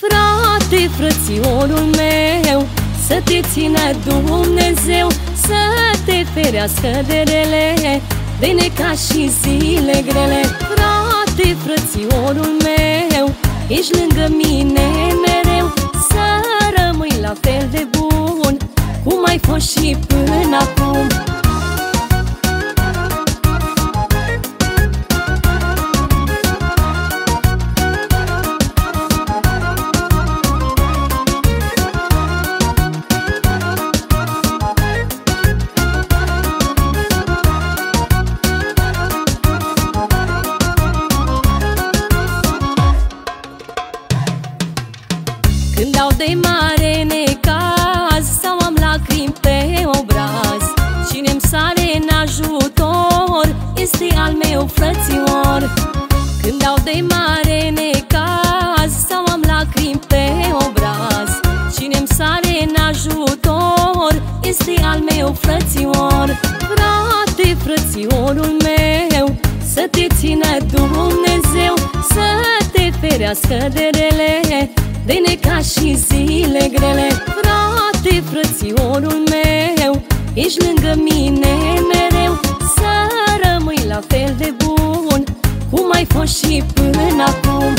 Frate, frățiorul meu, să te țină Dumnezeu, să te ferească de rele, de necaș și zile grele. Frate, frățiorul meu, ești lângă mine mereu, să rămâi la fel de bun cum ai fost și până acum. Când dau de mare necaz sau am lacrimi pe obraz, cine-mi sare în ajutor este al meu frățior. Când dau de mare necaz sau am lacrimi pe obraz, cine-mi sare în ajutor este al meu frățior. Frate, frățiorul meu, să te țină Dumnezeu, să te ferească de rele, de necaș și zile grele. Frate, frățiorul meu, ești lângă mine mereu, să rămâi la fel de bun cum ai fost și până acum.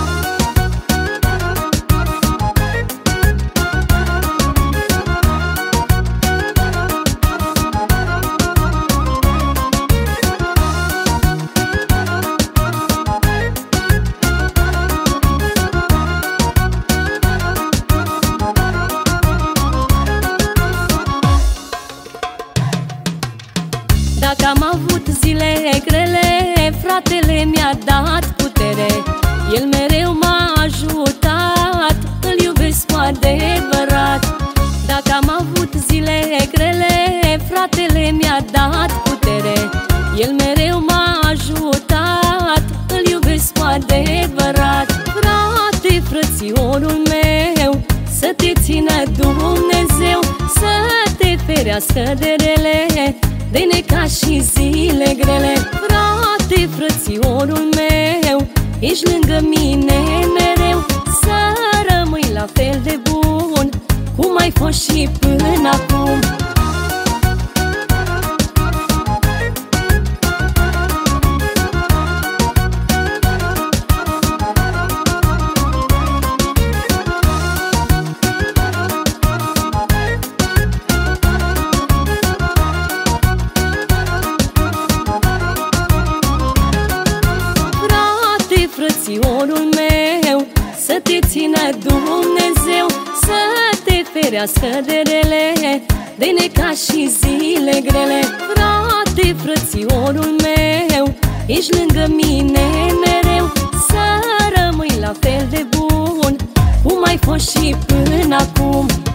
Dacă am avut zile grele, fratele mi-a dat putere, el mereu m-a ajutat, îl iubesc cu adevărat. Dacă am avut zile grele, fratele mi-a dat putere, el mereu m-a ajutat, îl iubesc cu adevărat. Frate, frățiorul meu, să te țină Dumnezeu, să te ferească de rele, de necaș și zile grele. Frate, frățiorul meu, ești lângă mine mereu, să rămâi la fel de bun cum ai fost și până acum. Frățiorul meu, să te țină Dumnezeu, să te ferească de rele, de necaș și zile grele. Frate, frățiorul meu, ești lângă mine mereu, să rămâi la fel de bun cum ai fost și până acum.